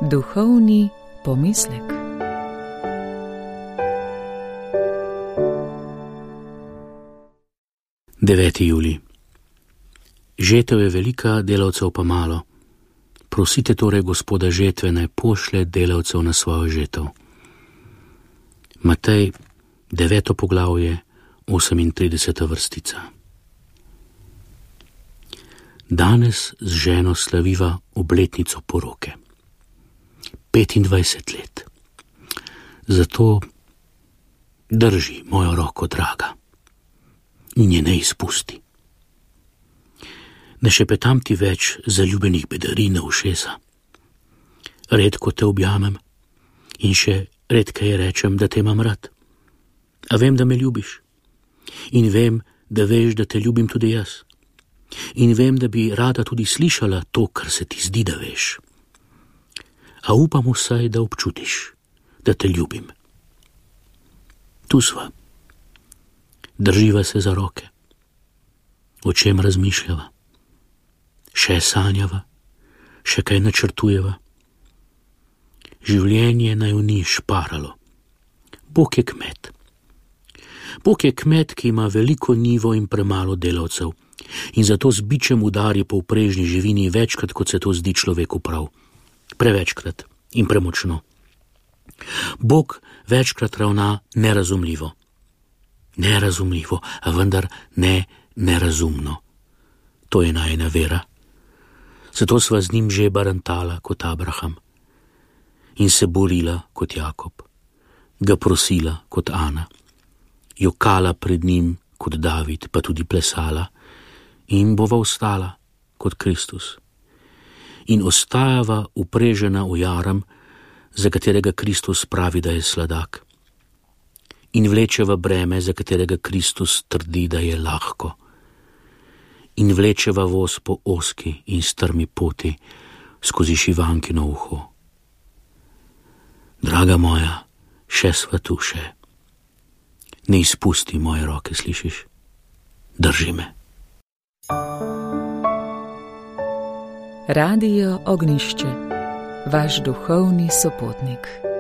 Duhovni pomislek. Deveti julij. Žetev je velika, delavcev pa malo. Prosite torej Gospoda žetve, naj pošlje delavcev na svojo žetev. Matej, 9. poglavje, 38. vrstica. Danes z ženo slaviva obletnico poroke. 25 let. Zato drži mojo roko, draga, in je ne izpusti. Ne šepetam ti več zaljubenih bedarin na ušesa. Redko te objamem in še redkeje rečem, da te imam rad. A vem, da me ljubiš. In vem, da veš, da te ljubim tudi jaz. In vem, da bi rada tudi slišala to, kar se ti zdi, da veš. A upam vsaj, da občutiš, da te ljubim. Tu sva. Drživa se za roke. O čem razmišljava? Še sanjava? Še kaj načrtujeva? Življenje naju ni šparalo. Bog je kmet. Bog je kmet, ki ima veliko njivo in premalo delavcev in zato z bičem udari po vprežni živini večkrat, kot se to zdi človeku prav. Prevečkrat in premočno. Bog večkrat ravna nerazumljivo. Nerazumljivo, a vendar ne nerazumno. To je najina vera. Zato sva z njim že barantala kot Abraham in se borila kot Jakob, ga prosila kot Ana, jokala pred njim kot David, pa tudi plesala in bova ostala kot Kristus. In ostajava uprežena v jarem, za katerega Kristus pravi, da je sladak. In vlečeva breme, za katerega Kristus trdi, da je lahko. In vlečeva voz po ozki in strmi poti skozi šivankino uho. Draga moja, še sva tu še. Ne izpusti moje roke, slišiš? Drži me. Radio Ognjišče, vaš duhovni sopotnik.